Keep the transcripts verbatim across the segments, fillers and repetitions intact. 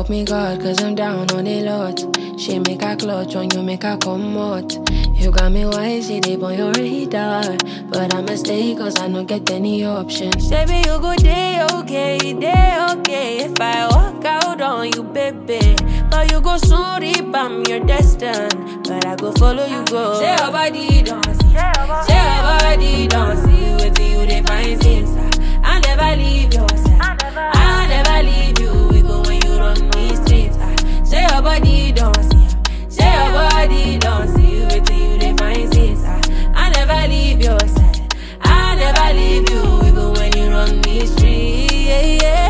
Thank me God, cause I'm down on a lot. She make a clutch when you make a come out. You got me wise, see deep on your radar. But I'ma stay cause I don't get any options. Baby, you go day okay, day okay. If I walk out on you, baby, but you go soon deep, I'm your destined. But I go follow you go. Say your body don't see, say your body don't see. Wait till you define things. I never leave your side, I never leave you, even when you run me streets. Say your body don't see, say your body don't see. Wait till you define things. I never leave your side, I never leave you, even when you run me streets. Yeah,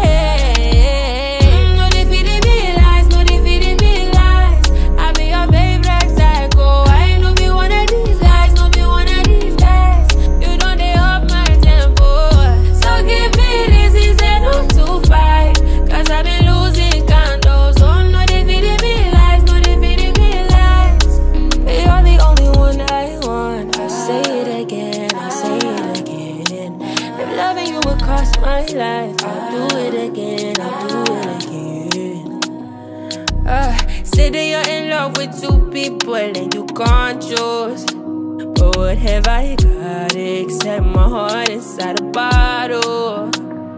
yeah. No defeating me lies, no defeating me lies. I be your favorite psycho. I know be one of these guys, no be one of these guys. You don't they up my tempo. So give me reasons enough to fight, cause I've been losing candles. Oh no defeating me lies, no defeating me lies. You're the only one I want. I'll say it again, I'll say it again. If loving you would cost my life, I'll do it again, I'll do it again. uh, Say that you're in love with two people and you can't choose. But what have I got except my heart inside a bottle?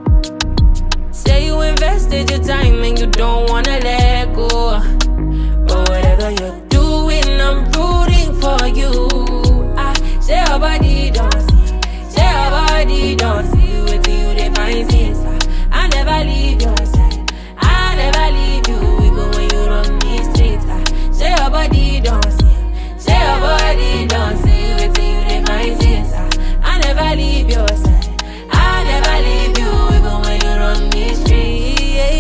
Say you invested your time and you don't wanna let go. But whatever you're doing, I'm rooting for you. I say your body don't see, say your body don't see. Wait till you define things. I never leave your side, I never leave you, even when you run me streets. Say your body don't see, say your body don't see. Wait till you define things. I never leave your side, I never leave you, even when you run me streets. Yeah,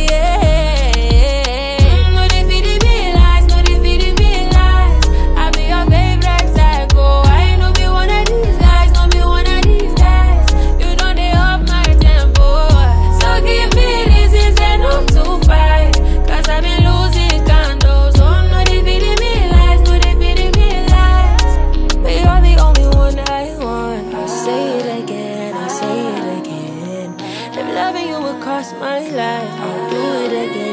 yeah. No defeating me lies, no defeating me lies. I be your favorite psycho. I know be one of these guys, no be one of these guys. You don't they up my tempo. So give me reasons enough to fight, cause I've been losing candles. Oh no defeating me lies, no defeating me lies. But you're the only one I want. I'll say it again, I'll say it again. If loving you would cost my life, I'll do it again.